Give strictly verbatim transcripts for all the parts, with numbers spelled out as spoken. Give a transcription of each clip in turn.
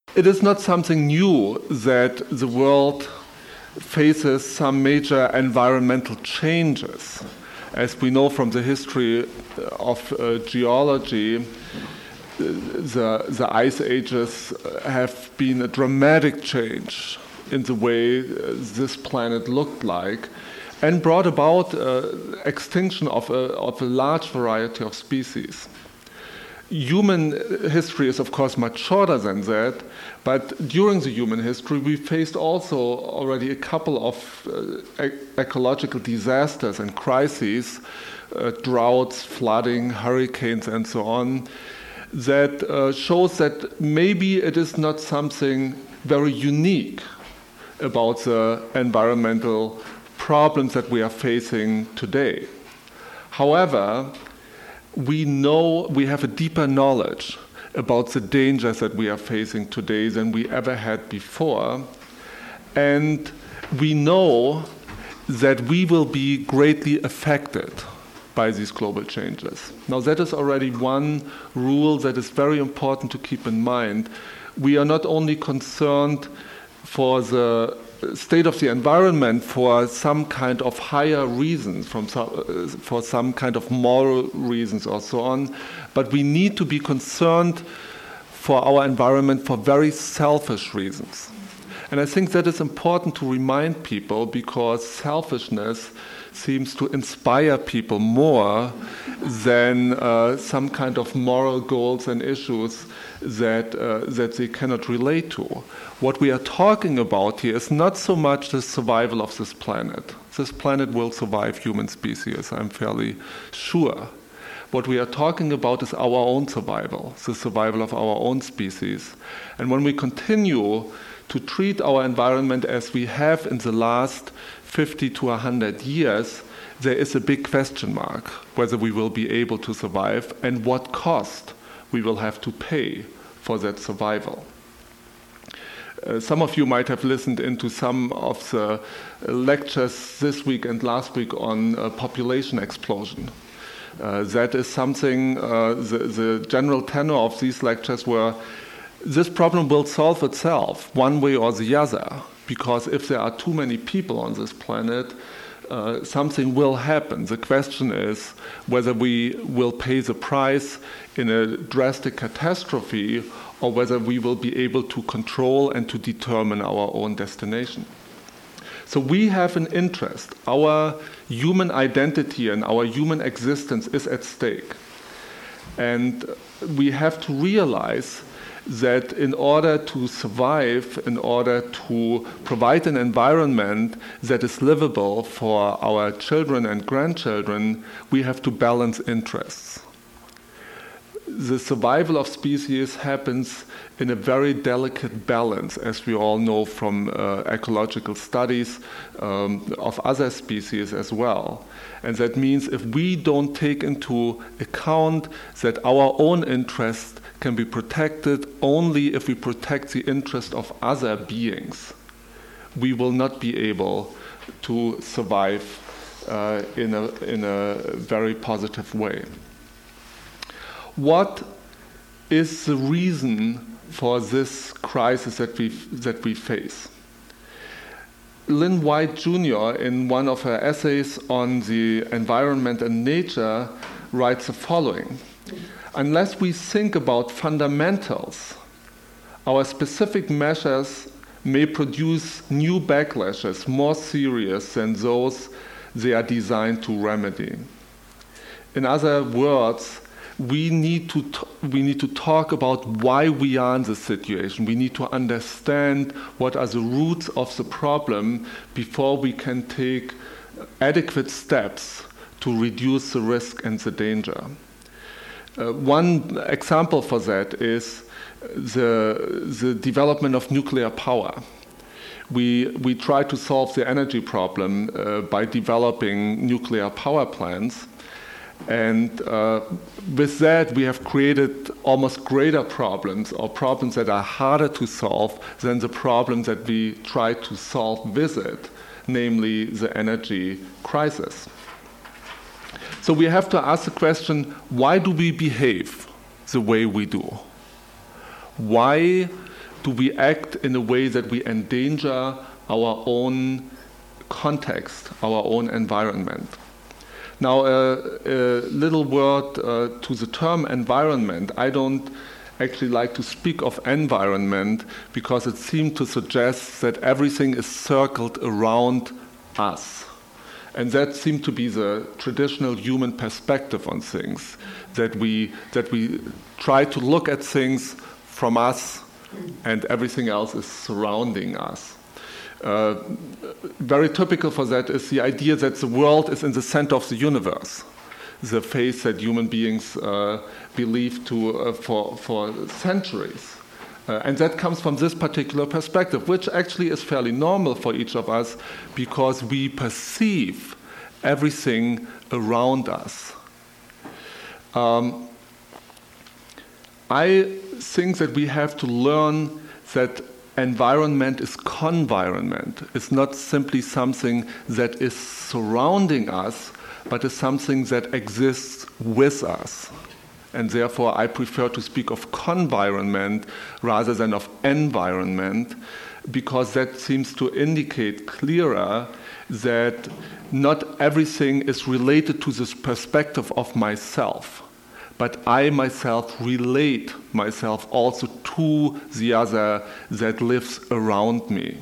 It is not something new that the world faces some major environmental changes. As we know from the history of uh, geology, the, the ice ages have been a dramatic change in the way this planet looked like, and brought about uh, extinction of a, of a large variety of species. Human history is, of course, much shorter than that, but during the human history, we faced also already a couple of uh, e- ecological disasters and crises, uh, droughts, flooding, hurricanes, and so on, that uh, shows that maybe it is not something very unique about the environmental problems that we are facing today. However, we know we have a deeper knowledge about the dangers that we are facing today than we ever had before. And we know that we will be greatly affected by these global changes. Now, that is already one rule that is very important to keep in mind. We are not only concerned for the state of the environment for some kind of higher reasons, from some, uh, for some kind of moral reasons or so on, but we need to be concerned for our environment for very selfish reasons. And I think that is important to remind people, because selfishness seems to inspire people more than uh, some kind of moral goals and issues that uh, that they cannot relate to. What we are talking about here is not so much the survival of this planet. This planet will survive human species, I'm fairly sure. What we are talking about is our own survival, the survival of our own species. And when we continue to treat our environment as we have in the last fifty to one hundred years, there is a big question mark whether we will be able to survive and what cost we will have to pay for that survival. Uh, some of you might have listened into some of the lectures this week and last week on uh, population explosion. Uh, that is something, uh, the, the general tenor of these lectures were, this problem will solve itself one way or the other, because if there are too many people on this planet, uh, something will happen. The question is whether we will pay the price in a drastic catastrophe or whether we will be able to control and to determine our own destination. So we have an interest. Our human identity and our human existence is at stake. And we have to realize that in order to survive, in order to provide an environment that is livable for our children and grandchildren, we have to balance interests. The survival of species happens in a very delicate balance, as we all know from uh, ecological studies um, of other species as well. And that means if we don't take into account that our own interests can be protected only if we protect the interest of other beings, we will not be able to survive uh, in a, in a very positive way. What is the reason for this crisis that we that we face? Lynn White Junior, in one of her essays on the environment and nature, writes the following: unless we think about fundamentals, our specific measures may produce new backlashes more serious than those they are designed to remedy. In other words, we need to t- we need to talk about why we are in this situation. We need to understand what are the roots of the problem before we can take adequate steps to reduce the risk and the danger. Uh, one example for that is the the development of nuclear power. We we try to solve the energy problem uh, by developing nuclear power plants. And uh, with that, we have created almost greater problems, or problems that are harder to solve than the problems that we try to solve with it, namely the energy crisis. So we have to ask the question, why do we behave the way we do? Why do we act in a way that we endanger our own context, our own environment. Now, uh, a little word uh, to the term environment. I don't actually like to speak of environment because it seemed to suggest that everything is circled around us. And that seemed to be the traditional human perspective on things, that we, that we try to look at things from us and everything else is surrounding us. Uh, very typical for that is the idea that the world is in the center of the universe, the faith that human beings uh, believe to uh, for, for centuries. Uh, and that comes from this particular perspective, which actually is fairly normal for each of us because we perceive everything around us. Um, I think that we have to learn that environment is convironment. It's not simply something that is surrounding us, but is something that exists with us. And therefore, I prefer to speak of convironment rather than of environment, because that seems to indicate clearer that not everything is related to this perspective of myself, but I myself relate myself also to the other that lives around me.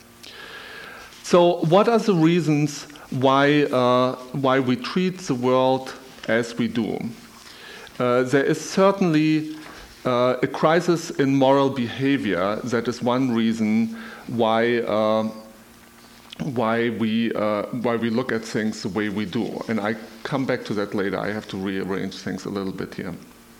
So what are the reasons why, uh, why we treat the world as we do? Uh, there is certainly uh, a crisis in moral behavior. That is one reason why uh, why we uh, why we look at things the way we do. And I come back to that later. I have to rearrange things a little bit here.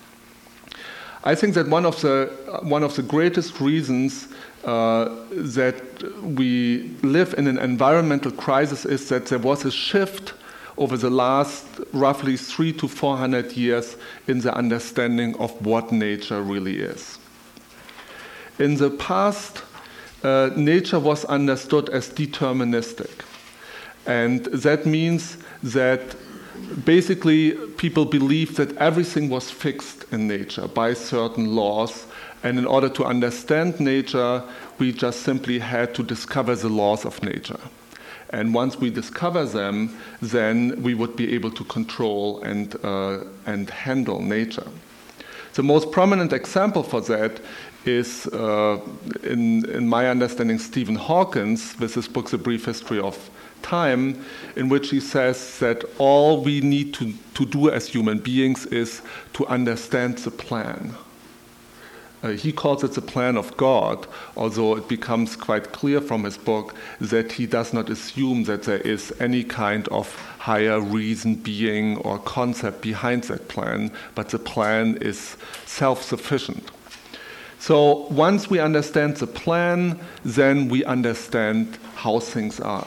I think that one of the one of the greatest reasons uh, that we live in an environmental crisis is that there was a shift over the last roughly three to four hundred years in the understanding of what nature really is. In the past, uh, nature was understood as deterministic. And that means that basically people believed that everything was fixed in nature by certain laws. And in order to understand nature, we just simply had to discover the laws of nature. And once we discover them, then we would be able to control and, uh, and handle nature. The most prominent example for that is, uh, in, in my understanding, Stephen Hawkins, with his book, The Brief History of Time, in which he says that all we need to, to do as human beings is to understand the plan. Uh, he calls it the plan of God, although it becomes quite clear from his book that he does not assume that there is any kind of higher reason, being, or concept behind that plan, but the plan is self-sufficient. So once we understand the plan, then we understand how things are.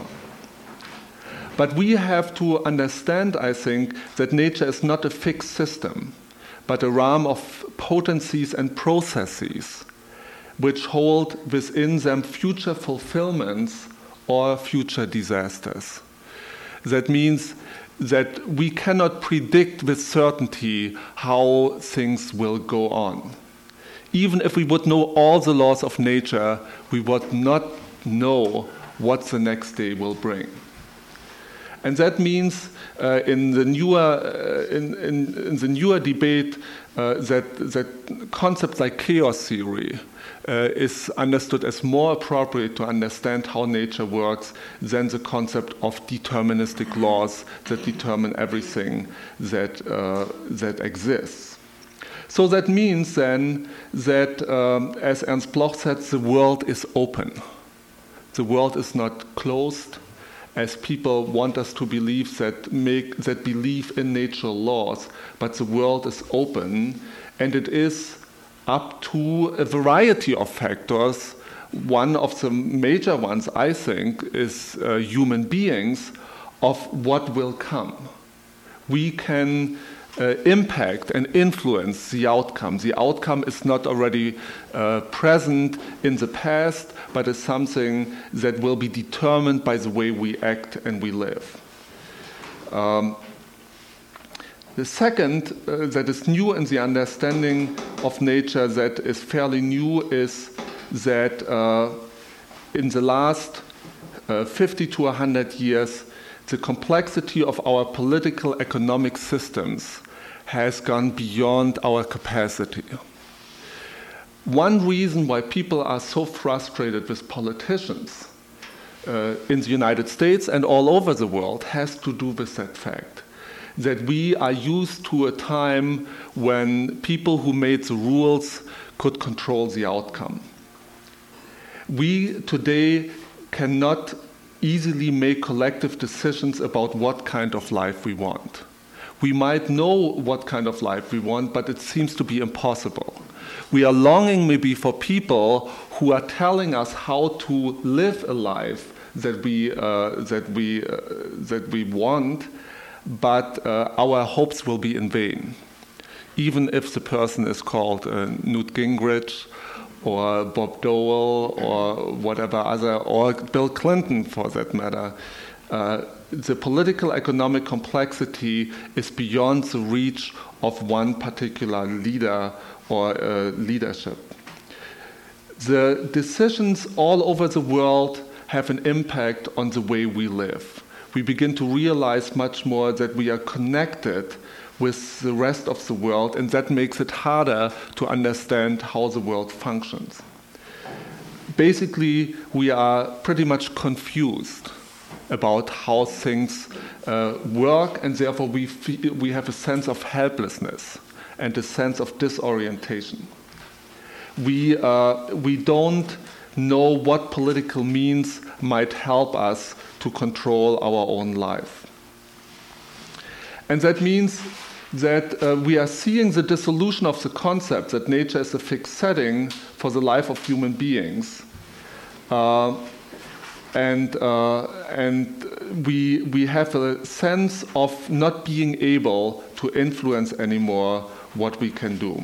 But we have to understand, I think, that nature is not a fixed system, but a realm of potencies and processes which hold within them future fulfillments or future disasters. That means that we cannot predict with certainty how things will go on. Even if we would know all the laws of nature, we would not know what the next day will bring. And that means uh, in the newer uh, in, in, in the newer debate uh, that that concepts like chaos theory uh, is understood as more appropriate to understand how nature works than the concept of deterministic laws that determine everything that uh, that exists. So that means then that, um, as Ernst Bloch said, the world is open. The world is not closed, as people want us to believe that make that believe in natural laws, but the world is open, and it is up to a variety of factors. One of the major ones, I think, is uh, human beings, of what will come. We can uh, impact and influence the outcome. The outcome is not already uh, present in the past, but is something that will be determined by the way we act and we live. Um, the second uh, that is new in the understanding of nature that is fairly new is that uh, in the last uh, fifty to one hundred years, the complexity of our political economic systems has gone beyond our capacity. One reason why people are so frustrated with politicians uh, in the United States and all over the world has to do with that fact, that we are used to a time when people who made the rules could control the outcome. We today cannot easily make collective decisions about what kind of life we want. We might know what kind of life we want, but it seems to be impossible. We are longing maybe for people who are telling us how to live a life that we uh, that we uh, that we want, but uh, our hopes will be in vain. Even if the person is called uh, Newt Gingrich or Bob Dole or whatever other, or Bill Clinton for that matter, uh, the political economic complexity is beyond the reach of one particular leader or uh, leadership. The decisions all over the world have an impact on the way we live. We begin to realize much more that we are connected with the rest of the world, and that makes it harder to understand how the world functions. Basically, we are pretty much confused about how things uh, work, and therefore we feel, we have a sense of helplessness and a sense of disorientation. We, uh, we don't know what political means might help us to control our own life. And that means that uh, we are seeing the dissolution of the concept that nature is a fixed setting for the life of human beings. Uh, and uh, and we, we have a sense of not being able to influence anymore what we can do.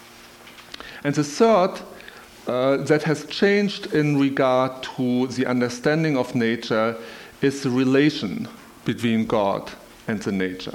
And the third uh, that has changed in regard to the understanding of nature is the relation between God and the nature.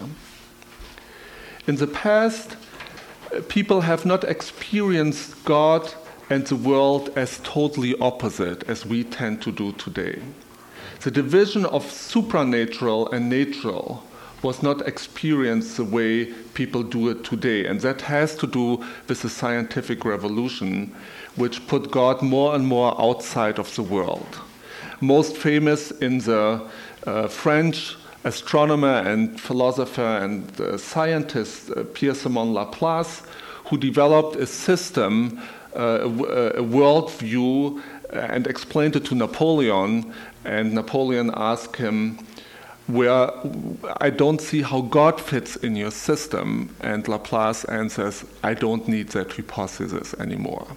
In the past, people have not experienced God and the world as totally opposite as we tend to do today. The division of supranatural and natural was not experienced the way people do it today, and that has to do with the scientific revolution, which put God more and more outside of the world. Most famous in the uh, French astronomer and philosopher and uh, scientist uh, Pierre-Simon Laplace, who developed a system, uh, a, a worldview, and explained it to Napoleon, and Napoleon asked him, where I don't see how God fits in your system, and Laplace answers, I don't need that hypothesis anymore.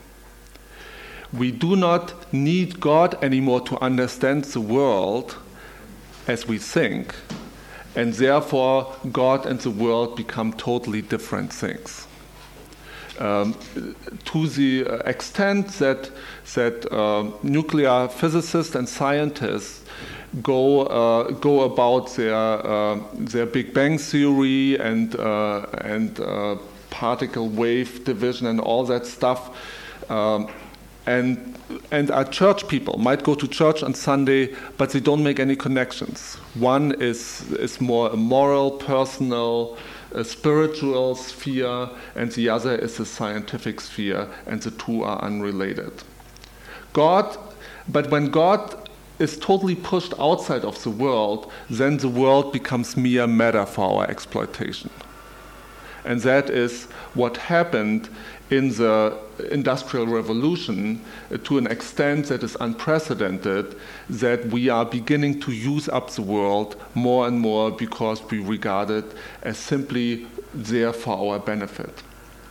We do not need God anymore to understand the world as we think, and therefore God and the world become totally different things. Um, to the extent that, that uh, nuclear physicists and scientists go uh, go about their uh, their Big Bang theory and uh, and uh, particle wave division and all that stuff, um, and and our church people might go to church on Sunday, but they don't make any connections. One is is more a moral, personal, a spiritual sphere, and the other is a scientific sphere, and the two are unrelated. God, but when God is totally pushed outside of the world, then the world becomes mere matter for our exploitation. And that is what happened in the Industrial Revolution uh, to an extent that is unprecedented, that we are beginning to use up the world more and more because we regard it as simply there for our benefit.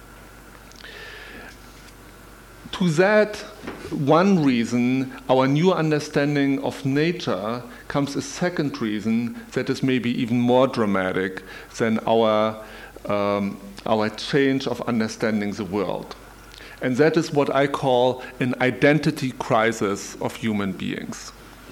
To that one reason, our new understanding of nature comes a second reason that is maybe even more dramatic than our, um, our change of understanding the world. And that is what I call an identity crisis of human beings.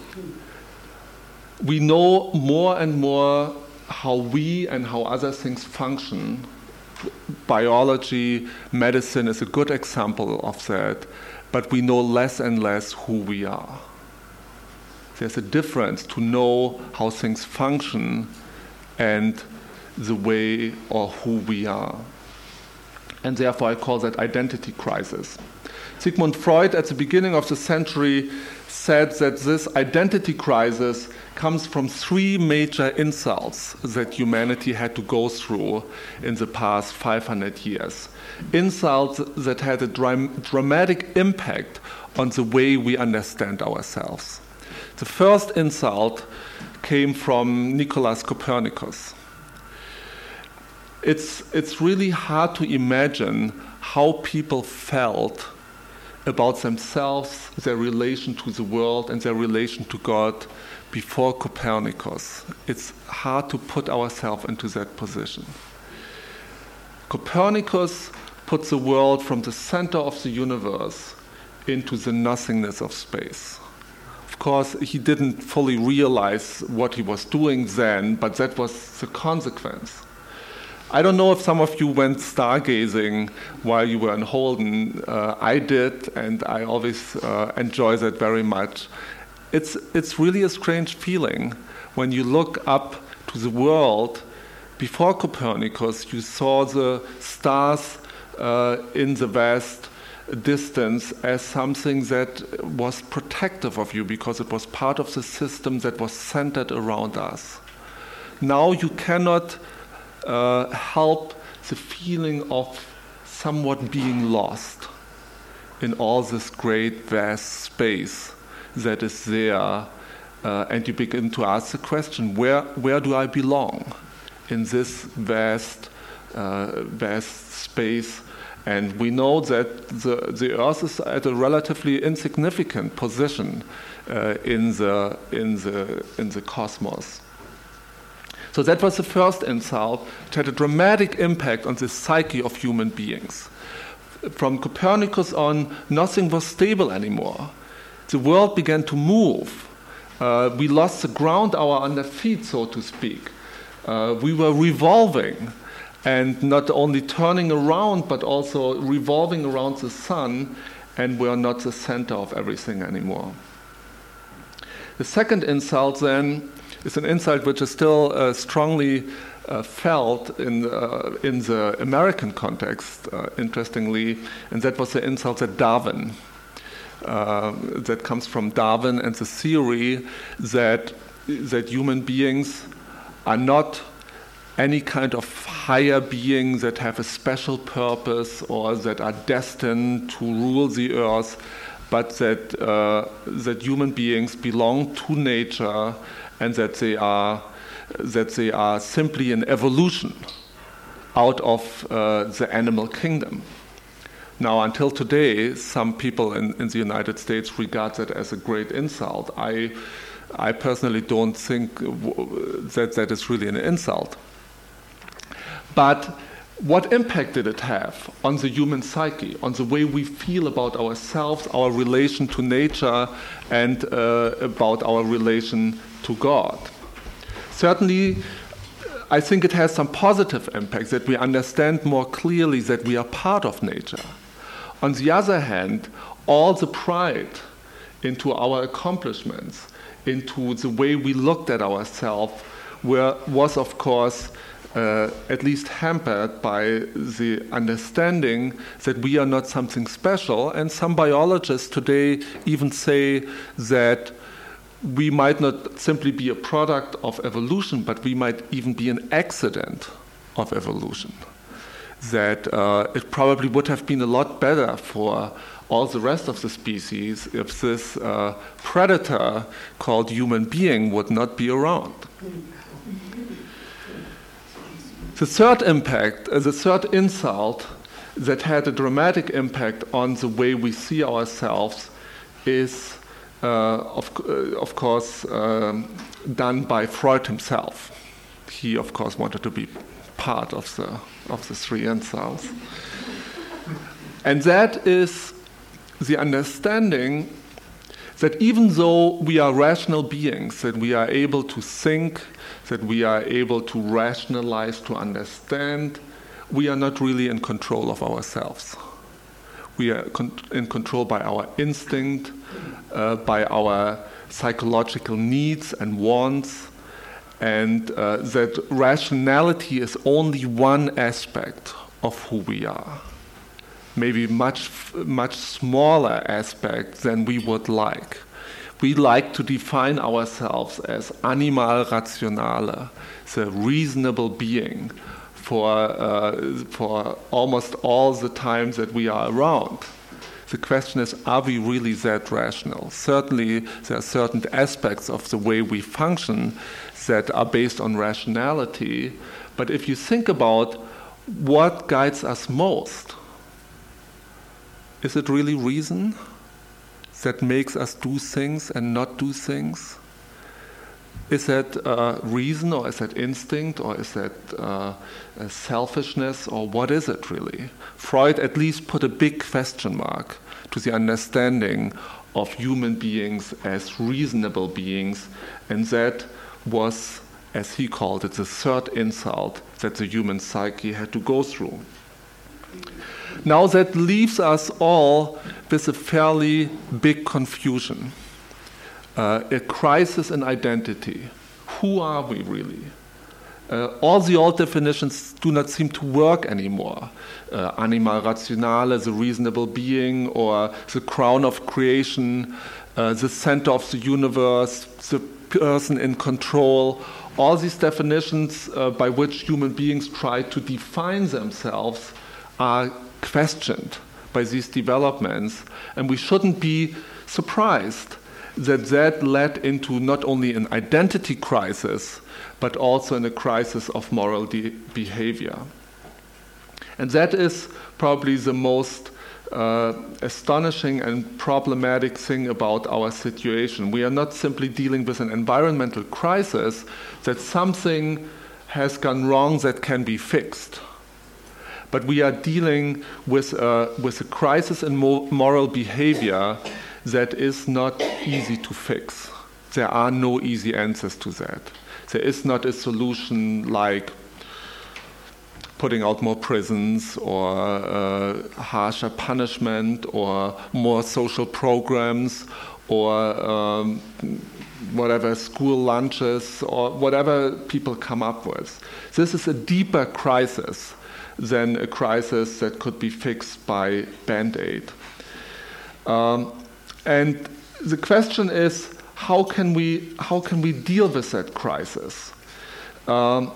We know more and more how we and how other things function. Biology, medicine is a good example of that. but we know less and less who we are. There's a difference to know how things function and the way or who we are. And therefore I call that identity crisis. Sigmund Freud at the beginning of the century said that this identity crisis comes from three major insults that humanity had to go through in the past five hundred years. Insults that had a dram- dramatic impact on the way we understand ourselves. The first insult came from Nicolaus Copernicus. It's, it's really hard to imagine how people felt about themselves, their relation to the world, and their relation to God before Copernicus. It's hard to put ourselves into that position. Copernicus put the world from the center of the universe into the nothingness of space. Of course, he didn't fully realize what he was doing then, but that was the consequence. I don't know if some of you went stargazing while you were in Holden. Uh, I did, and I always uh, enjoy that very much. It's, it's really a strange feeling when you look up to the world. Before Copernicus, you saw the stars uh, in the vast distance as something that was protective of you because it was part of the system that was centered around us. Now you cannot Uh, help the feeling of somewhat being lost in all this great vast space that is there, uh, and you begin to ask the question, where where do I belong in this vast uh, vast space? And we know that the, the Earth is at a relatively insignificant position uh, in the in the in the cosmos. So that was the first insult, which had a dramatic impact on the psyche of human beings. From Copernicus on, nothing was stable anymore. The world began to move. Uh, we lost the ground our under feet, so to speak. Uh, we were revolving, and not only turning around, but also revolving around the sun, and we're not the center of everything anymore. The second insult then is an insult which is still uh, strongly uh, felt in, uh, in the American context, uh, interestingly, and that was the insult that Darwin, uh, that comes from Darwin and the theory that, that human beings are not any kind of higher being that have a special purpose or that are destined to rule the earth, but that, uh, that human beings belong to nature and that they are that they are simply an evolution out of uh, the animal kingdom. Now, until today, some people in, in the United States regard that as a great insult. I, I personally don't think w- that that is really an insult. But what impact did it have on the human psyche, on the way we feel about ourselves, our relation to nature, and uh, about our relation to God? Certainly, I think it has some positive impact, that we understand more clearly that we are part of nature. On the other hand, all the pride into our accomplishments, into the way we looked at ourselves, were, was of course uh, at least hampered by the understanding that we are not something special. And some biologists today even say that we might not simply be a product of evolution, but we might even be an accident of evolution. That uh, it probably would have been a lot better for all the rest of the species if this uh, predator called human being would not be around. The third impact, uh, the third insult that had a dramatic impact on the way we see ourselves is Uh, of, uh, of course, um, done by Freud himself. He, of course, wanted to be part of the of the three insults. And that is the understanding that even though we are rational beings, that we are able to think, that we are able to rationalize, to understand, we are not really in control of ourselves. We are con- in control by our instinct, uh, by our psychological needs and wants, and uh, that rationality is only one aspect of who we are. Maybe much, much smaller aspect than we would like. We like to define ourselves as animal rationale, the reasonable being, for uh, for almost all the times that we are around. The question is, are we really that rational? Certainly, there are certain aspects of the way we function that are based on rationality, but if you think about what guides us most, is it really reason that makes us do things and not do things? Is that uh, reason, or is that instinct, or is that uh, selfishness, or what is it really? Freud at least put a big question mark to the understanding of human beings as reasonable beings, and that was, as he called it, the third insult that the human psyche had to go through. Now that leaves us all with a fairly big confusion. Uh, a crisis in identity. Who are we really? Uh, all the old definitions do not seem to work anymore. Uh, animal rationale, the reasonable being, or the crown of creation, uh, the center of the universe, the person in control. All these definitions uh, by which human beings try to define themselves are questioned by these developments, and we shouldn't be surprised that that led into not only an identity crisis, but also in a crisis of moral de- behavior. And that is probably the most uh, astonishing and problematic thing about our situation. We are not simply dealing with an environmental crisis, that something has gone wrong that can be fixed. But we are dealing with a, with a crisis in mo- moral behavior that is not easy to fix. There are no easy answers to that. There is not a solution like putting out more prisons, or uh, harsher punishment, or more social programs, or um, whatever, school lunches, or whatever people come up with. This is a deeper crisis than a crisis that could be fixed by Band-Aid. Um, And the question is, how can we how can we deal with that crisis? Um,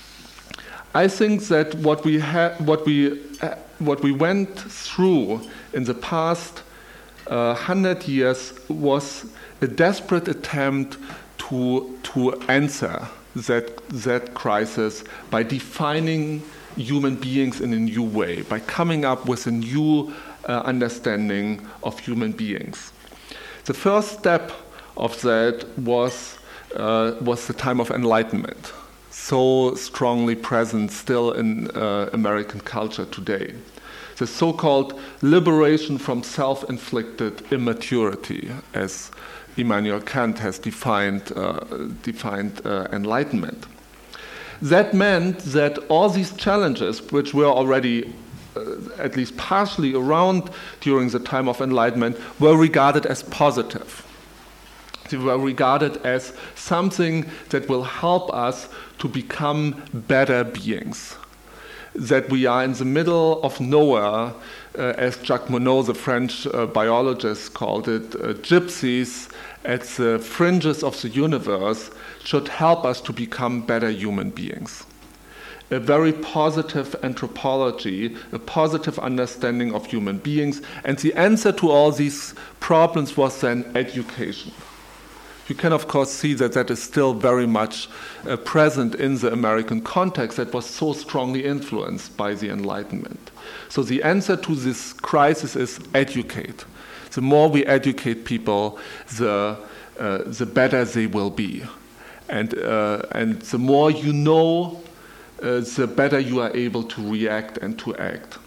I think that what we ha- what we uh, what we went through in the past uh, hundred years was a desperate attempt to to answer that that crisis by defining human beings in a new way, by coming up with a new uh, understanding of human beings. The first step of that was uh, was the time of Enlightenment, so strongly present still in uh, American culture today. The so-called liberation from self-inflicted immaturity, as Immanuel Kant has defined uh, defined uh, enlightenment. That meant that all these challenges, which were already Uh, at least partially around during the time of Enlightenment, were regarded as positive. They were regarded as something that will help us to become better beings. That we are in the middle of nowhere, uh, as Jacques Monod, the French uh, biologist, called it, uh, gypsies at the fringes of the universe, should help us to become better human beings. A very positive anthropology, a positive understanding of human beings, and the answer to all these problems was then education. You can of course see that that is still very much uh, present in the American context that was so strongly influenced by the Enlightenment. So the answer to this crisis is educate. The more we educate people, the uh, the better they will be, and uh, and the more you know, Uh, the better you are able to react and to act.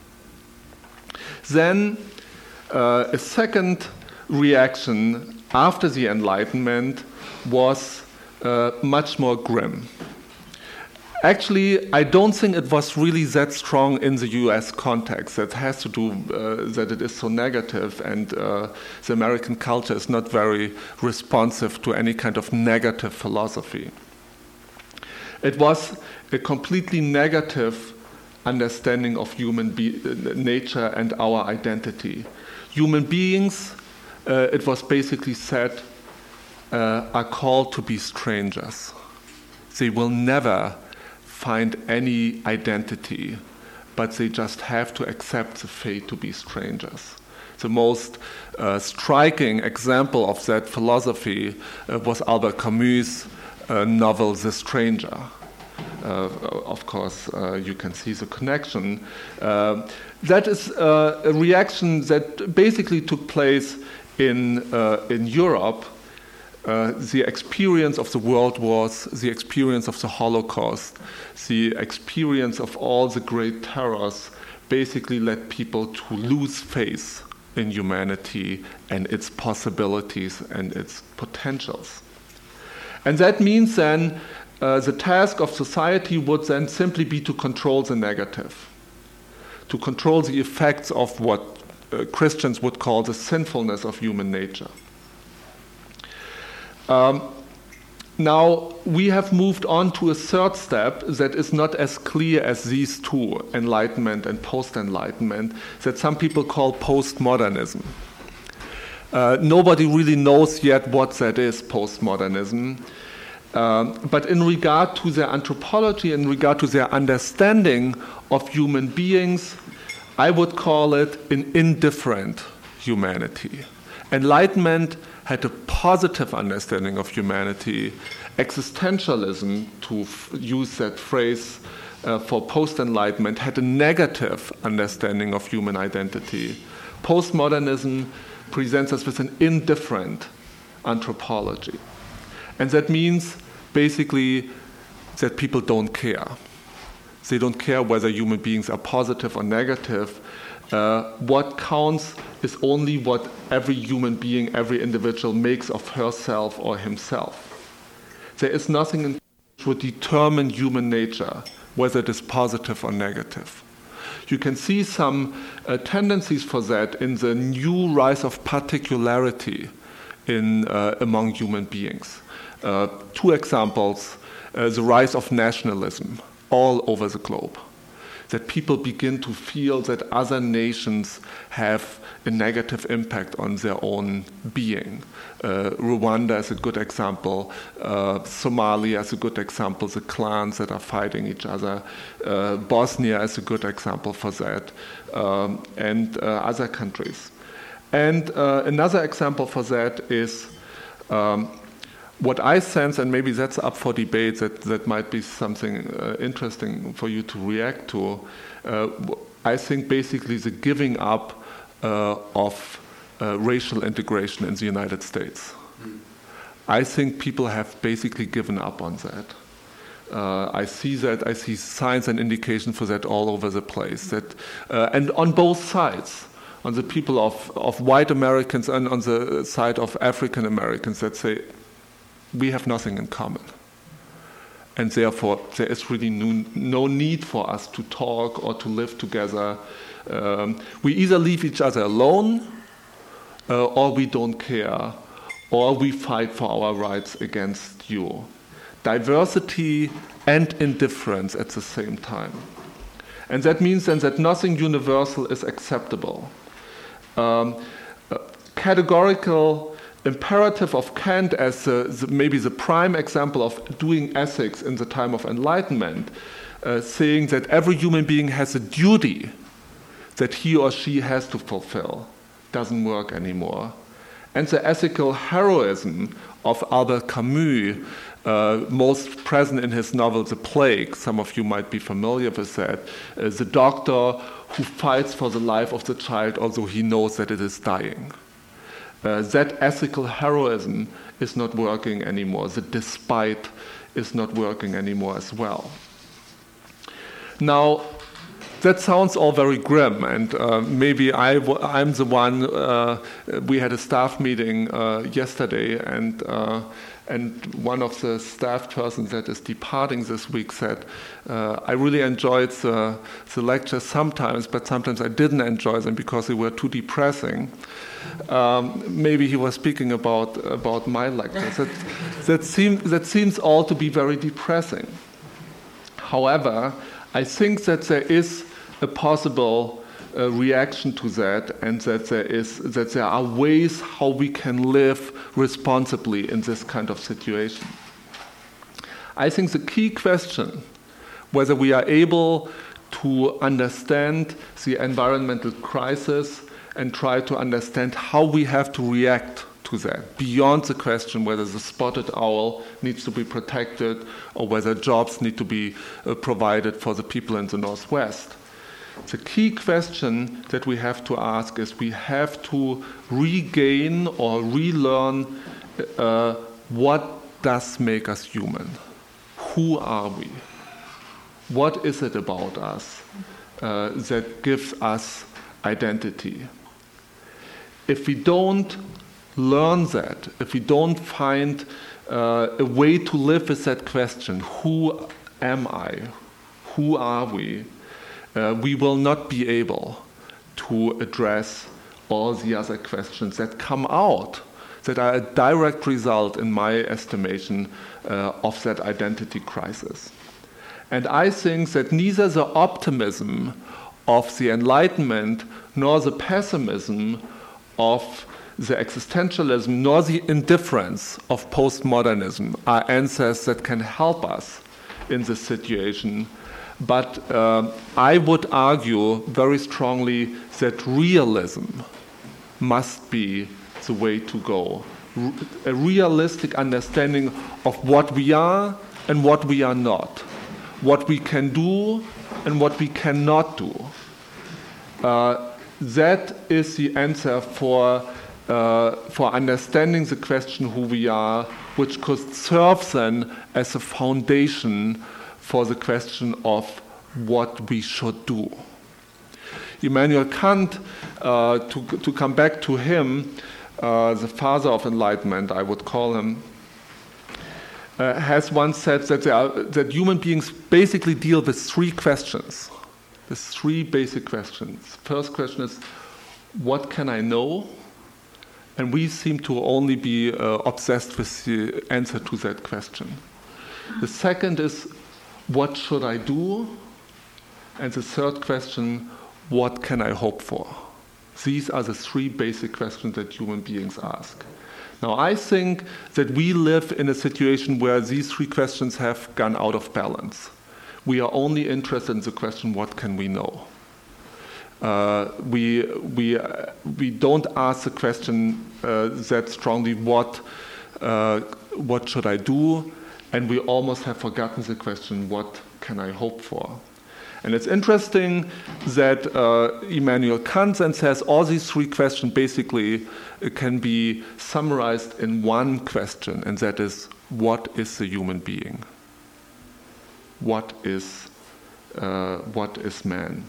Then uh, a second reaction after the Enlightenment was uh, much more grim. Actually, I don't think it was really that strong in the U S context. That has to do uh, that it is so negative, and uh, the American culture is not very responsive to any kind of negative philosophy. It was a completely negative understanding of human be- nature and our identity. Human beings, uh, it was basically said, uh, are called to be strangers. They will never find any identity, but they just have to accept the fate to be strangers. The most uh, striking example of that philosophy uh, was Albert Camus' uh, novel The Stranger. Uh, of course, uh, you can see the connection. Uh, that is uh, a reaction that basically took place in, uh, in Europe. Uh, the experience of the world wars, the experience of the Holocaust, the experience of all the great terrors basically led people to lose faith in humanity and its possibilities and its potentials. And that means then uh, the task of society would then simply be to control the negative, to control the effects of what uh, Christians would call the sinfulness of human nature. Um, now, we have moved on to a third step that is not as clear as these two, Enlightenment and post-Enlightenment, that some people call postmodernism. Uh, nobody really knows yet what that is, postmodernism. Um, but in regard to their anthropology, in regard to their understanding of human beings, I would call it an indifferent humanity. Enlightenment had a positive understanding of humanity. Existentialism, to f- use that phrase uh, for post-Enlightenment, had a negative understanding of human identity. Postmodernism presents us with an indifferent anthropology. And that means basically that people don't care. They don't care whether human beings are positive or negative. Uh, what counts is only what every human being, every individual makes of herself or himself. There is nothing in which would determine human nature, whether it is positive or negative. You can see some uh, tendencies for that in the new rise of particularity in, uh, among human beings. Uh, two examples, uh, the rise of nationalism all over the globe. That people begin to feel that other nations have a negative impact on their own being. Uh, Rwanda is a good example. Uh, Somalia is a good example. The clans that are fighting each other. Uh, Bosnia is a good example for that. Um, and uh, other countries. And uh, another example for that is um, what I sense, and maybe that's up for debate, that, that might be something uh, interesting for you to react to. Uh, I think basically the giving up uh, of uh, racial integration in the United States. Mm. I think people have basically given up on that. Uh, I see that, I see signs and indications for that all over the place. That, uh, and on both sides. On the people of, of white Americans and on the side of African Americans that say, we have nothing in common. And therefore, there is really no, no need for us to talk or to live together. Um, we either leave each other alone, uh, or we don't care, or we fight for our rights against you. Diversity and indifference at the same time. And that means then that nothing universal is acceptable. Um, uh, categorical imperative of Kant as the, the, maybe the prime example of doing ethics in the time of Enlightenment, uh, saying that every human being has a duty that he or she has to fulfill, doesn't work anymore. And the ethical heroism of Albert Camus, uh, most present in his novel The Plague, some of you might be familiar with that, uh, the doctor who fights for the life of the child although he knows that it is dying. Uh, that ethical heroism is not working anymore. The despite is not working anymore as well. Now, that sounds all very grim, and uh, maybe I w- I'm the one. Uh, we had a staff meeting uh, yesterday, and uh, and one of the staff persons that is departing this week said, uh, "I really enjoyed the, the lectures sometimes, but sometimes I didn't enjoy them because they were too depressing." Um, maybe he was speaking about about my lectures. That that seems that seems all to be very depressing. However, I think that there is a possible uh, reaction to that, and that there is that there are ways how we can live responsibly in this kind of situation. I think the key question, whether we are able to understand the environmental crisis and try to understand how we have to react to that, beyond the question whether the spotted owl needs to be protected or whether jobs need to be uh, provided for the people in the Northwest. The key question that we have to ask is we have to regain or relearn uh, what does make us human. Who are we? What is it about us uh, that gives us identity? If we don't learn that, if we don't find uh, a way to live with that question, who am I? Who are we? Uh, we will not be able to address all the other questions that come out, that are a direct result, in my estimation, uh, of that identity crisis. And I think that neither the optimism of the Enlightenment nor the pessimism of the existentialism nor the indifference of postmodernism are answers that can help us in this situation. But uh, I would argue very strongly that realism must be the way to go. R- a realistic understanding of what we are and what we are not, what we can do and what we cannot do. Uh, that is the answer for uh, for understanding the question who we are, which could serve then as a foundation for the question of what we should do. Immanuel Kant, uh, to, to come back to him, uh, the father of enlightenment, I would call him, uh, has once said that, there are, that human beings basically deal with three questions. There's three basic questions. First question is, what can I know? And we seem to only be uh, obsessed with the answer to that question. The second is, what should I do? And the third question, what can I hope for? These are the three basic questions that human beings ask. Now, I think that we live in a situation where these three questions have gone out of balance. We are only interested in the question, what can we know? Uh, we, we, uh, we don't ask the question uh, that strongly, what, uh, what should I do? And we almost have forgotten the question, what can I hope for? And it's interesting that uh, Immanuel Kant then says all these three questions basically can be summarized in one question, and that is, what is the human being? What is, uh, what is man?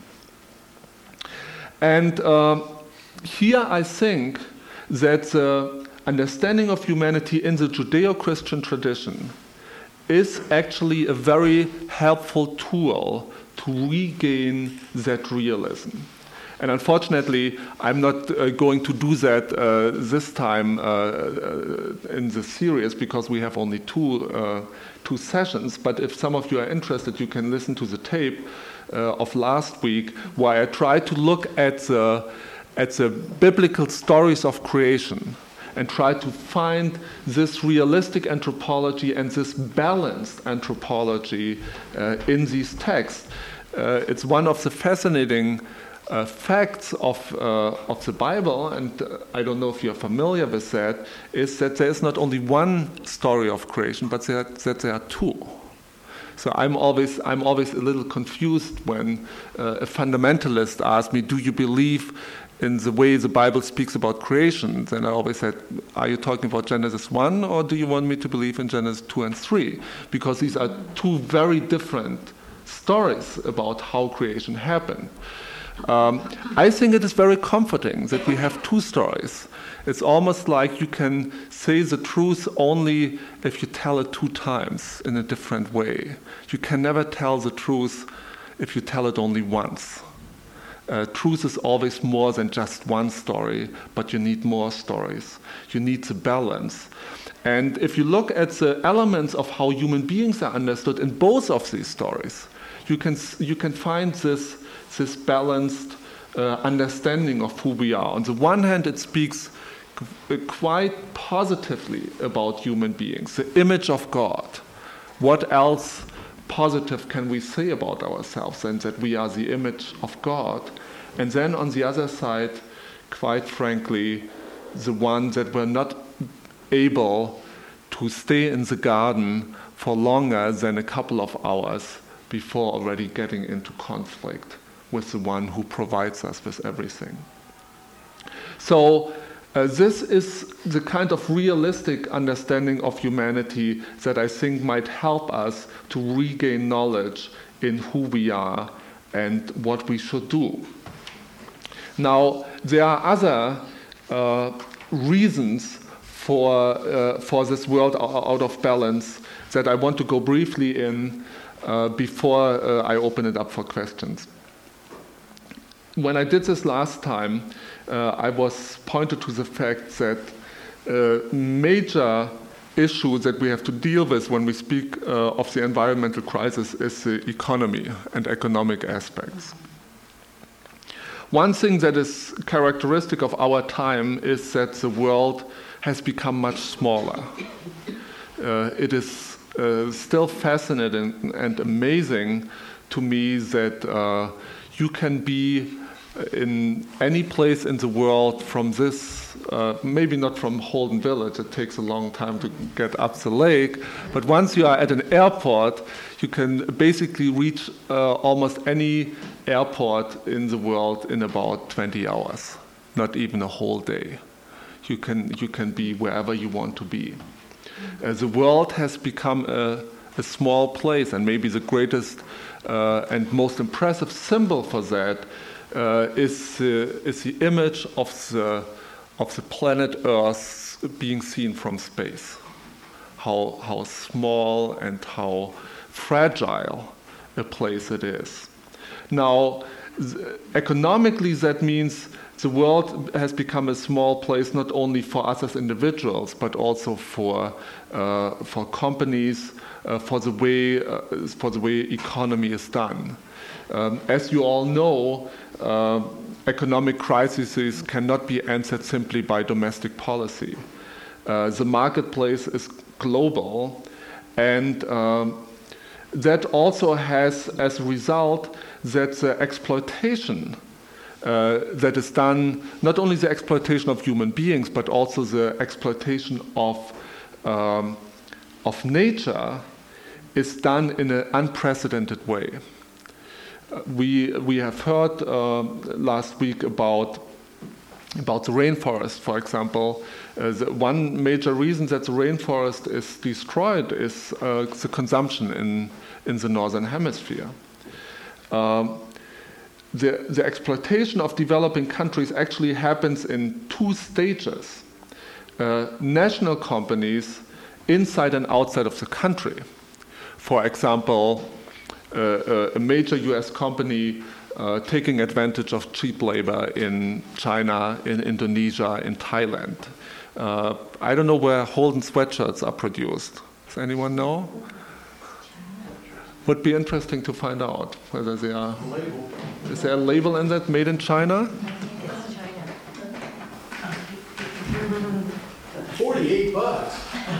And uh, here I think that the understanding of humanity in the Judeo-Christian tradition is actually a very helpful tool to regain that realism. And unfortunately, I'm not uh, going to do that uh, this time uh, uh, in the series because we have only two, uh, two sessions. But if some of you are interested, you can listen to the tape uh, of last week where I tried to look at the, at the biblical stories of creation and try to find this realistic anthropology and this balanced anthropology uh, in these texts. Uh, it's one of the fascinating uh, facts of, uh, of the Bible, and uh, I don't know if you're familiar with that, is that there is not only one story of creation, but there, that there are two. So I'm always, I'm always a little confused when uh, a fundamentalist asks me, do you believe in the way the Bible speaks about creation? Then I always said, are you talking about Genesis one, or do you want me to believe in Genesis two and three? Because these are two very different stories about how creation happened. Um, I think it is very comforting that we have two stories. It's almost like you can say the truth only if you tell it two times in a different way. You can never tell the truth if you tell it only once. Uh, truth is always more than just one story, but you need more stories. You need the balance. And if you look at the elements of how human beings are understood in both of these stories, you can you can find this this balanced uh, understanding of who we are. On the one hand, it speaks qu- quite positively about human beings, the image of God. What else positive can we say about ourselves than that we are the image of God? And then on the other side, quite frankly, the one that we're not able to stay in the garden for longer than a couple of hours before already getting into conflict with the one who provides us with everything. So uh, this is the kind of realistic understanding of humanity that I think might help us to regain knowledge in who we are and what we should do. Now, there are other uh, reasons for uh, for this world out of balance that I want to go briefly in uh, before uh, I open it up for questions. When I did this last time, uh, I was pointed to the fact that uh, major issue that we have to deal with when we speak uh, of the environmental crisis is the economy and economic aspects. One thing that is characteristic of our time is that the world has become much smaller. Uh, it is uh, still fascinating and amazing to me that uh, you can be in any place in the world from this, uh, maybe not from Holden Village, it takes a long time to get up the lake, but once you are at an airport, you can basically reach uh, almost any airport in the world in about twenty hours, not even a whole day. You can, you can be wherever you want to be. Uh, the world has become a, a small place, and maybe the greatest uh, and most impressive symbol for that uh, is, uh, is the image of the, of the planet Earth being seen from space. How, how small and how fragile a place it is. Now, th- economically, that means the world has become a small place not only for us as individuals, but also for uh, for companies, uh, for the way uh, for the way economy is done. Um, as you all know, uh, economic crises cannot be answered simply by domestic policy. Uh, the marketplace is global, and um, that also has as a result that the exploitation uh, that is done, not only the exploitation of human beings, but also the exploitation of, um, of nature is done in an unprecedented way. Uh, we, we have heard uh, last week about About the rainforest, for example. Uh, the one major reason that the rainforest is destroyed is uh, the consumption in, in the northern hemisphere. Um, the, the exploitation of developing countries actually happens in two stages. Uh, national companies inside and outside of the country. For example, uh, a major U S company Uh, taking advantage of cheap labor in China, in Indonesia, in Thailand. Uh, I don't know where Holden sweatshirts are produced. Does anyone know? Would be interesting to find out whether they are. Is there a label in that, made in China? Forty-eight bucks.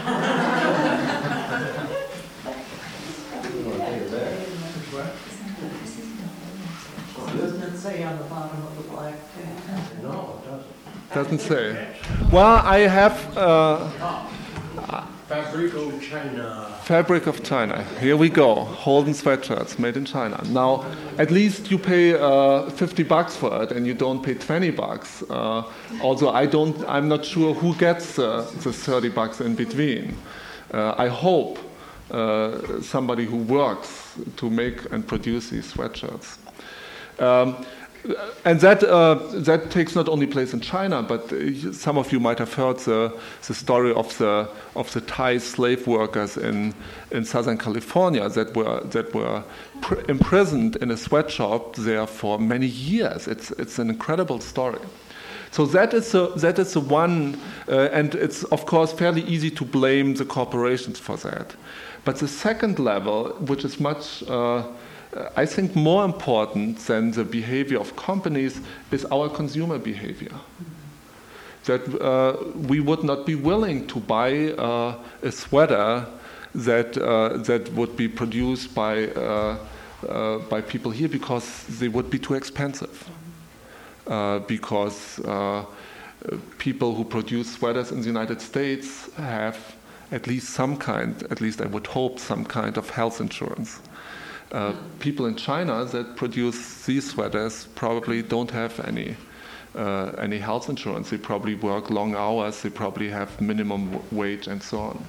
Doesn't it say on the bottom of the black tag? No, it doesn't. Doesn't say. Well, I have uh, Fabric of China. Fabric of China. Here we go. Holden sweatshirts made in China. Now, at least you pay uh, fifty bucks for it, and you don't pay twenty bucks. Uh, although I don't, I'm not sure who gets uh, the thirty bucks in between. Uh, I hope uh, somebody who works to make and produce these sweatshirts. Um, and that uh, that takes not only place in China, but uh, some of you might have heard the, the story of the of the Thai slave workers in in Southern California that were that were pr- imprisoned in a sweatshop there for many years. It's it's an incredible story. So that is the, that is the one, uh, and it's of course fairly easy to blame the corporations for that. But the second level, which is much, uh, I think, more important than the behavior of companies, is our consumer behavior. That uh, we would not be willing to buy uh, a sweater that uh, that would be produced by uh, uh, by people here because they would be too expensive. Uh, because uh, people who produce sweaters in the United States have at least some kind, at least I would hope, some kind of health insurance. Uh, people in China that produce these sweaters probably don't have any uh, any health insurance. They probably work long hours. They probably have minimum w- wage and so on.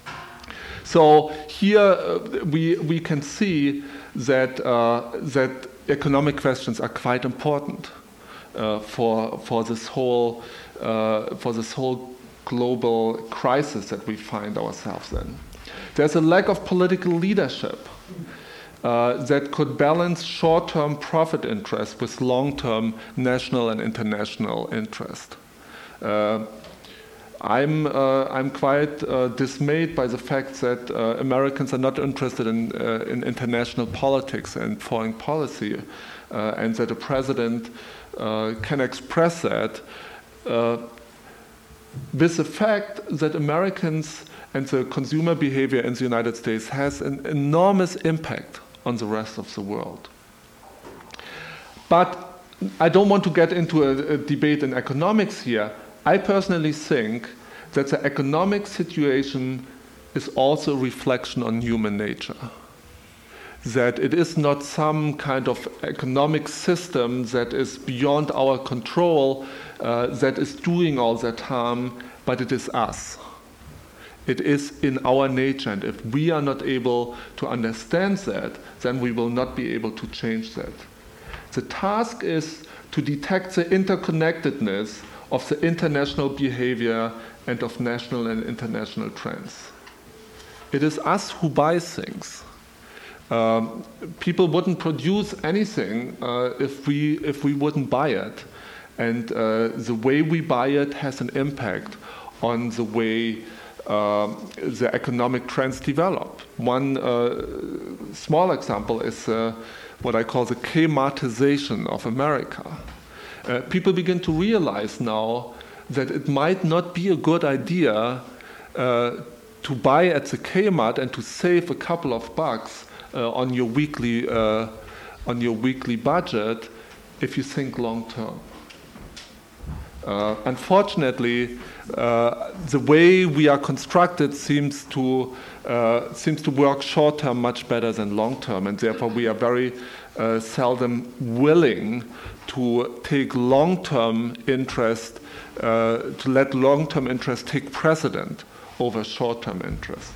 So here uh, we we can see that uh, that economic questions are quite important. Uh, for for this whole uh, for this whole global crisis that we find ourselves in. There's a lack of political leadership uh, that could balance short-term profit interest with long-term national and international interest. Uh, I'm uh, I'm quite uh, dismayed by the fact that uh, Americans are not interested in uh, in international politics and foreign policy, uh, and that a president Uh, can express that uh, with the fact that Americans and the consumer behavior in the United States has an enormous impact on the rest of the world. But I don't want to get into a, a debate in economics here. I personally think that the economic situation is also a reflection on human nature. That it is not some kind of economic system that is beyond our control, uh, that is doing all that harm, but it is us. It is in our nature, and if we are not able to understand that, then we will not be able to change that. The task is to detect the interconnectedness of the international behavior and of national and international trends. It is us who buy things. Um, people wouldn't produce anything uh, if we if we wouldn't buy it, and uh, the way we buy it has an impact on the way uh, the economic trends develop. One uh, small example is uh, what I call the Kmartization of America. Uh, people begin to realize now that it might not be a good idea uh, to buy at the Kmart and to save a couple of bucks Uh, on your weekly uh, on your weekly budget, if you think long term. Uh, unfortunately, uh, the way we are constructed seems to uh, seems to work short term much better than long term, and therefore we are very uh, seldom willing to take long term interest, uh, to let long term interest take precedent over short term interest.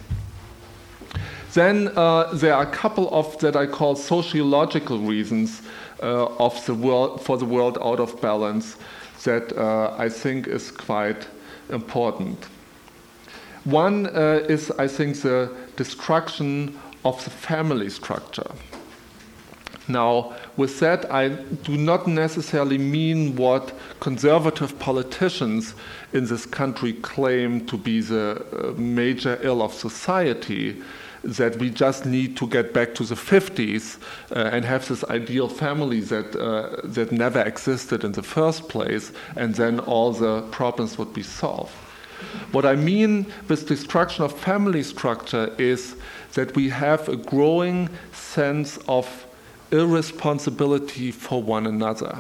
Then uh, there are a couple of that I call sociological reasons uh, of the world for the world out of balance that uh, I think is quite important. One uh, is, I think, the destruction of the family structure. Now, with that, I do not necessarily mean what conservative politicians in this country claim to be the uh, major ill of society, that we just need to get back to the fifties uh, and have this ideal family that uh, that never existed in the first place, and then all the problems would be solved. What I mean with destruction of family structure is that we have a growing sense of irresponsibility for one another.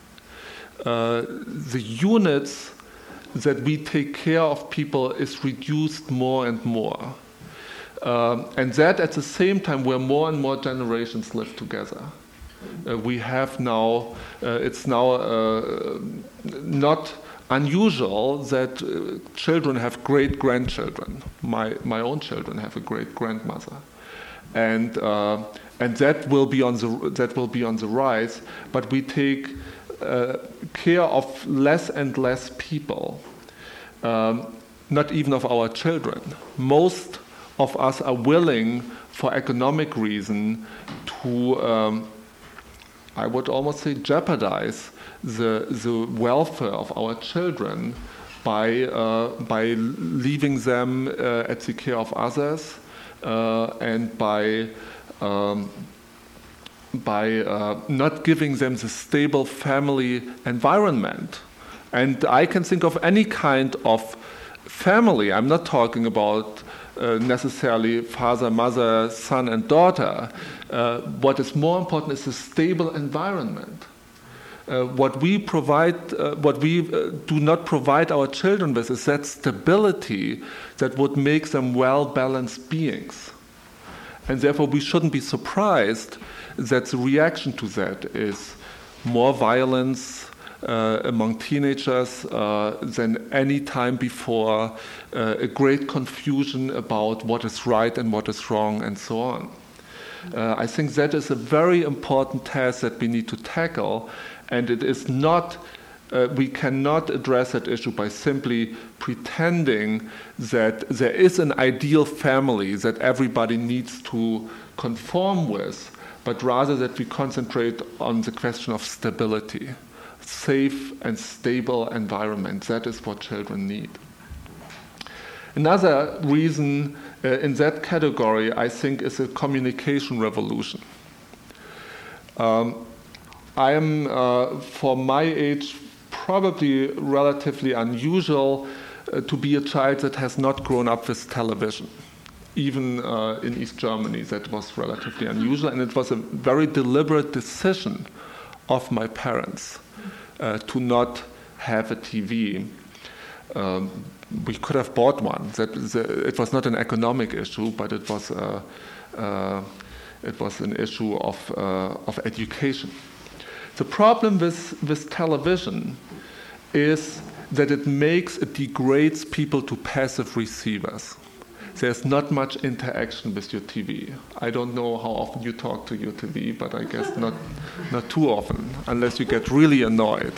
Uh, the units that we take care of people is reduced more and more. Um, and that at the same time where more and more generations live together. Uh, we have now, uh, it's now uh, not unusual that uh, children have great-grandchildren. My, my own children have a great-grandmother. And, uh, and that will be on the, that will be on the rise, but we take uh, care of less and less people, um, not even of our children. Most of us are willing, for economic reason, to, um, I would almost say, jeopardize the, the welfare of our children by, uh, by leaving them uh, at the care of others uh, and by, um, by uh, not giving them the stable family environment. And I can think of any kind of family. I'm not talking about uh, necessarily father, mother, son, and daughter. Uh, what is more important is a stable environment. Uh, what we provide, uh, what we uh, do not provide our children with is that stability that would make them well-balanced beings. And therefore we shouldn't be surprised that the reaction to that is more violence uh, among teenagers uh, than any time before, uh, a great confusion about what is right and what is wrong, and so on. Uh, I think that is a very important task that we need to tackle. And it is not, uh, we cannot address that issue by simply pretending that there is an ideal family that everybody needs to conform with, but rather that we concentrate on the question of stability. Safe and stable environment, that is what children need. Another reason uh, in that category, I think, is a communication revolution. Um, I am, uh, for my age, probably relatively unusual uh, to be a child that has not grown up with television. Even uh, in East Germany, that was relatively unusual, and it was a very deliberate decision of my parents uh, to not have a T V. Um, we could have bought one. That the, it was not an economic issue, but it was a, uh, it was an issue of uh, of education. The problem with, with television is that it makes, it degrades people to passive receivers. There's not much interaction with your T V. I don't know how often you talk to your T V, but I guess not, not too often, unless you get really annoyed.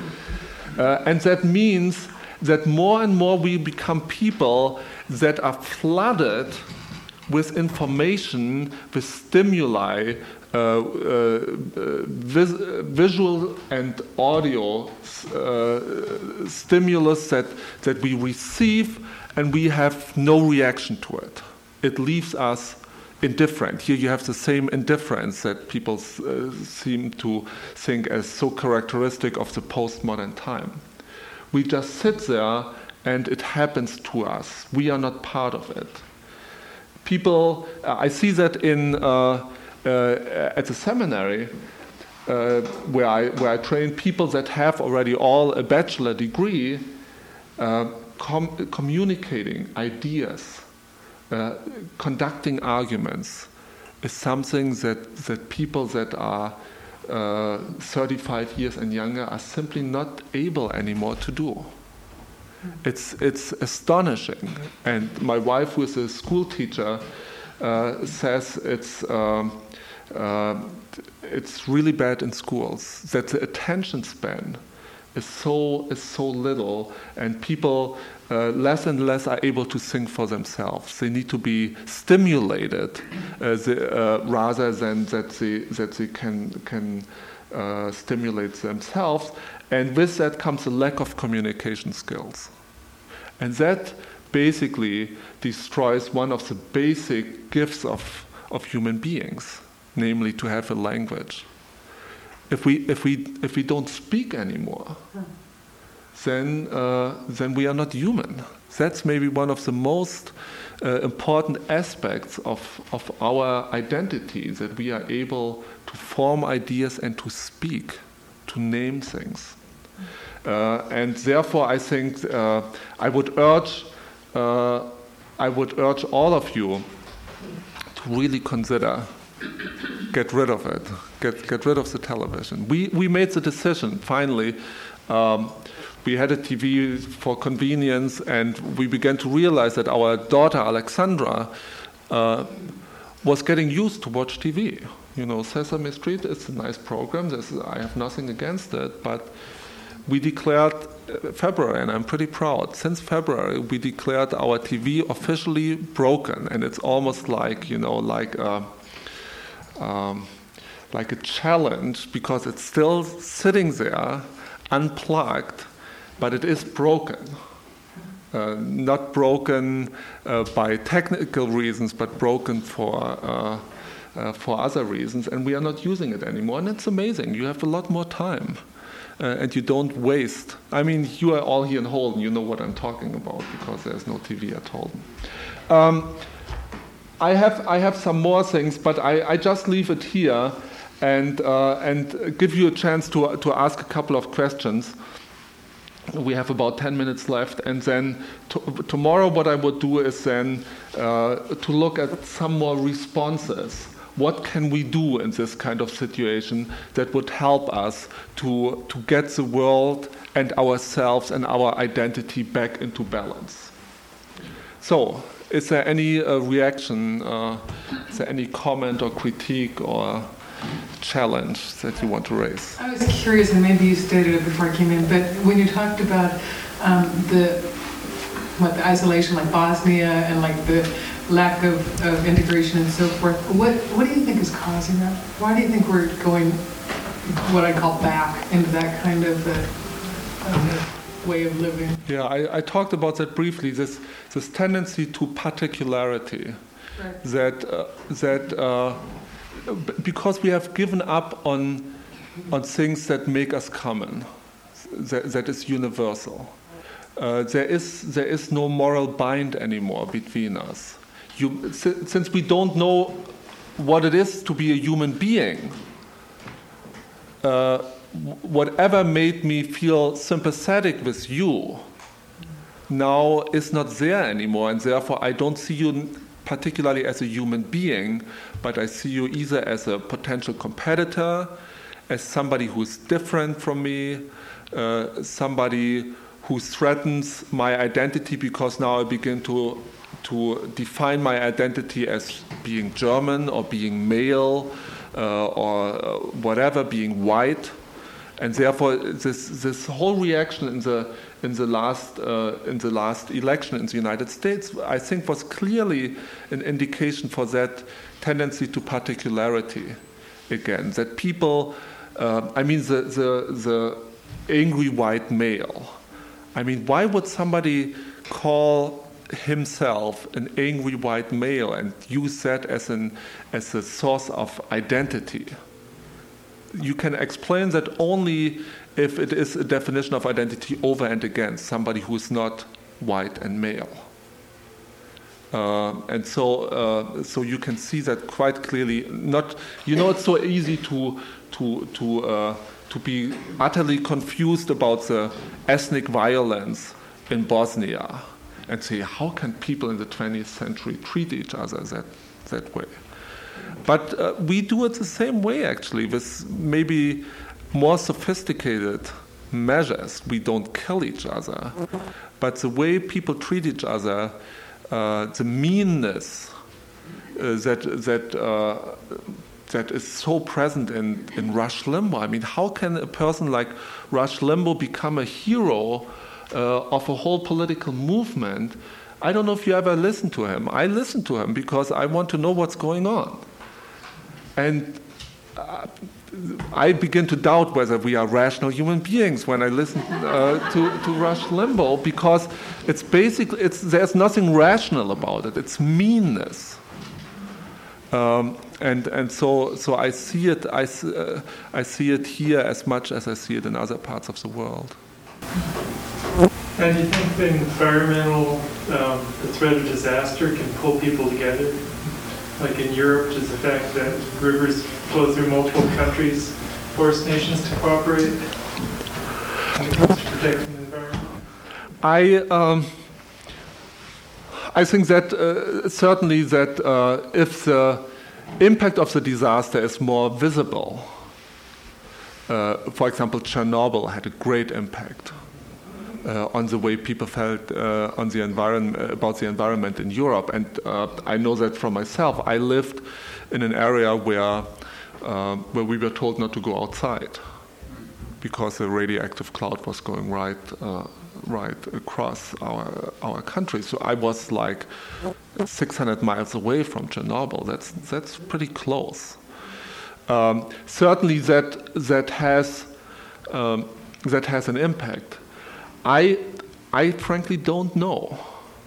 Uh, and that means that more and more we become people that are flooded with information, with stimuli, Uh, uh, vis visual and audio uh, stimulus that, that we receive, and we have no reaction to it. It leaves us indifferent. Here you have the same indifference that people uh, seem to think as so characteristic of the postmodern time. We just sit there and it happens to us. We are not part of it. People, uh, I see that in uh, Uh, at the seminary, uh, where I where I train people that have already all a bachelor degree, uh, com communicating ideas, uh, conducting arguments, is something that that people that are uh, thirty-five years and younger are simply not able anymore to do. It's it's astonishing. And my wife, who is a school teacher, uh, says it's. Um, Uh, it's really bad in schools that the attention span is so is so little, and people uh, less and less are able to think for themselves. They need to be stimulated uh, the, uh, rather than that they that they can can uh, stimulate themselves. And with that comes a lack of communication skills, and that basically destroys one of the basic gifts of of human beings, namely to have a language. If we if we if we don't speak anymore, then uh, then we are not human. That's maybe one of the most uh, important aspects of of our identity, that we are able to form ideas and to speak, to name things. Uh, and therefore, I think uh, I would urge uh, I would urge all of you to really consider. Get rid of it. Get get rid of the television. We we made the decision finally um, we had a T V for convenience, and we began to realize that our daughter Alexandra uh, was getting used to watch T V. You know, Sesame Street is a nice program. This is, I have nothing against it, but we declared uh, February, and I'm pretty proud. Since February, we declared our T V officially broken, and it's almost like, you know, like a, um, like a challenge, because it's still sitting there, unplugged, but it is broken. Uh, not broken uh, by technical reasons, but broken for uh, uh, for other reasons, and we are not using it anymore. And it's amazing. You have a lot more time. Uh, and you don't waste. I mean, you are all here in Holden. You know what I'm talking about, because there's no T V at Holden. Um, I have I have some more things, but I, I just leave it here, and uh, and give you a chance to to ask a couple of questions. We have about ten minutes left, and then to, tomorrow what I would do is then uh, to look at some more responses. What can we do in this kind of situation that would help us to, to get the world and ourselves and our identity back into balance? So, is there any uh, reaction, uh, is there any comment or critique or challenge that you want to raise? I was curious, and maybe you stated it before I came in, but when you talked about um, the, what, the isolation, like Bosnia, and like the lack of, of integration and so forth, what what do you think is causing that? Why do you think we're going, what I call back, into that kind of uh, um, way of living? Yeah, I, I talked about that briefly, this this tendency to particularity, right. that, uh, that uh, because we have given up on, on things that make us common, that, that is universal. Uh, there is there is no moral bind anymore between us. You, since we don't know what it is to be a human being, uh, whatever made me feel sympathetic with you now is not there anymore, and therefore I don't see you particularly as a human being, but I see you either as a potential competitor, as somebody who's different from me, uh, somebody who threatens my identity, because now I begin to to define my identity as being German or being male uh, or uh, whatever, being white, and therefore this this whole reaction in the in the last uh, in the last election in the United States, I think, was clearly an indication for that tendency to particularity again. That people, uh, I mean, the the the angry white male. I mean, why would somebody call himself an angry white male and use that as an as a source of identity? You can explain that only if it is a definition of identity over and against somebody who is not white and male. Uh, and so, uh, so you can see that quite clearly. Not, you know, it's so easy to to to uh, to be utterly confused about the ethnic violence in Bosnia, and say, how can people in the twentieth century treat each other that that way? But uh, we do it the same way, actually, with maybe more sophisticated measures. We don't kill each other, but the way people treat each other, uh, the meanness uh, that that uh, that is so present in, in Rush Limbaugh. I mean, how can a person like Rush Limbaugh become a hero uh, of a whole political movement? I don't know if you ever listened to him. I listen to him because I want to know what's going on. And uh, I begin to doubt whether we are rational human beings when I listen uh, to, to Rush Limbaugh, because it's basically, it's, there's nothing rational about it. It's meanness. Um, and and so so I see it I, uh, I see it here as much as I see it in other parts of the world. And do you think the environmental, um, the threat of disaster can pull people together? Like in Europe, does the fact that rivers flow through multiple countries force nations to cooperate when it comes to protecting the environment? I um, I think that uh, certainly that uh, if the impact of the disaster is more visible, uh, for example, Chernobyl had a great impact. uh, on the way people felt uh, on the environment about the environment in Europe. And uh, I know that from myself. I lived in an area where uh, where we were told not to go outside because the radioactive cloud was going right uh, right across our our country. So I was like six hundred miles away from Chernobyl. That's that's pretty close. Um, certainly, that that has um, that has an impact. I I frankly don't know.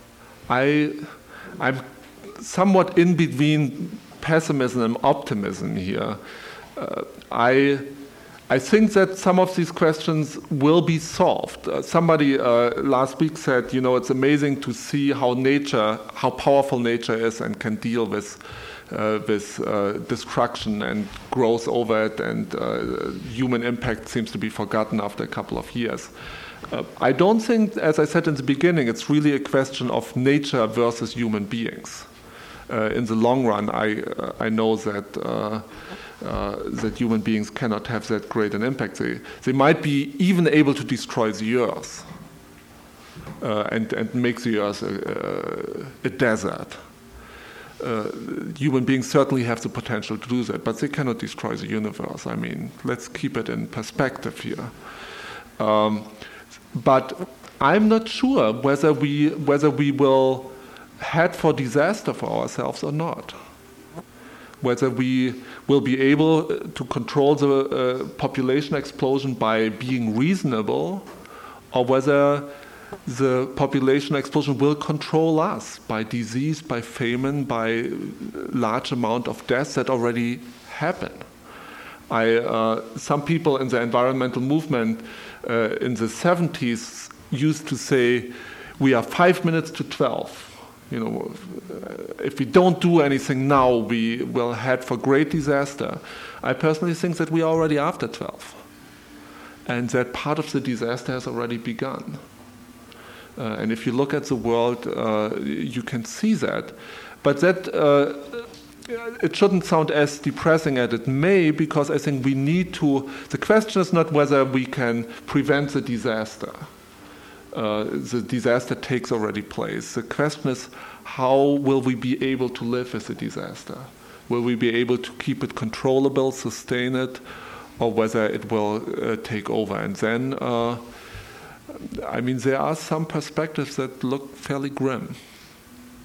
I I'm somewhat in between pessimism and optimism here. Uh, I. I think that some of these questions will be solved. Uh, somebody uh, last week said, you know, it's amazing to see how nature, how powerful nature is and can deal with uh, with uh, destruction and growth over it, and uh, human impact seems to be forgotten after a couple of years. Uh, I don't think, as I said in the beginning, it's really a question of nature versus human beings. Uh, in the long run, I uh, I know that. Uh, Uh, that human beings cannot have that great an impact. They, they might be even able to destroy the earth uh, and, and make the earth a, a, a desert. Uh, human beings certainly have the potential to do that, but they cannot destroy the universe. I mean, let's keep it in perspective here. Um, but I'm not sure whether we, whether we will head for disaster for ourselves or not. Whether we will be able to control the uh, population explosion by being reasonable, or whether the population explosion will control us by disease, by famine, by large amount of deaths that already happen. I, uh, some people in the environmental movement uh, in the seventies used to say, we are five minutes to twelve. You know, if we don't do anything now, we will head for great disaster. I personally think that we are already after twelve, and that part of the disaster has already begun. Uh, and if you look at the world, uh, you can see that. But that uh, it shouldn't sound as depressing as it may, because I think we need to. The question is not whether we can prevent the disaster. Uh, the disaster takes already place. The question is, how will we be able to live with the disaster? Will we be able to keep it controllable, sustain it, or whether it will uh, take over? And then, uh, I mean, there are some perspectives that look fairly grim.